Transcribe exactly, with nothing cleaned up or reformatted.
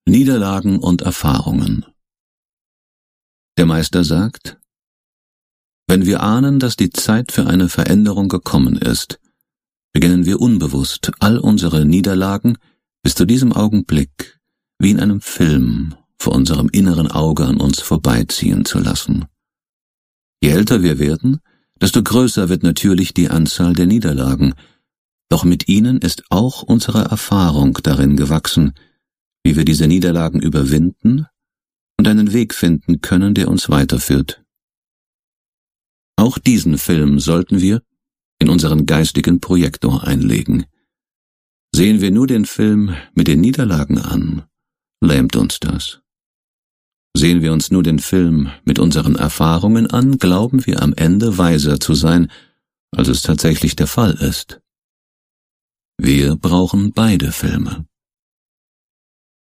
Niederlagen und Erfahrungen. Der Meister sagt: Wenn wir ahnen, dass die Zeit für eine Veränderung gekommen ist, beginnen wir unbewusst, all unsere Niederlagen bis zu diesem Augenblick wie in einem Film vor unserem inneren Auge an uns vorbeiziehen zu lassen. Je älter wir werden, desto größer wird natürlich die Anzahl der Niederlagen, doch mit ihnen ist auch unsere Erfahrung darin gewachsen, wie wir diese Niederlagen überwinden und einen Weg finden können, der uns weiterführt. Auch diesen Film sollten wir in unseren geistigen Projektor einlegen. Sehen wir nur den Film mit den Niederlagen an, lähmt uns das. Sehen wir uns nur den Film mit unseren Erfahrungen an, glauben wir am Ende weiser zu sein, als es tatsächlich der Fall ist. Wir brauchen beide Filme.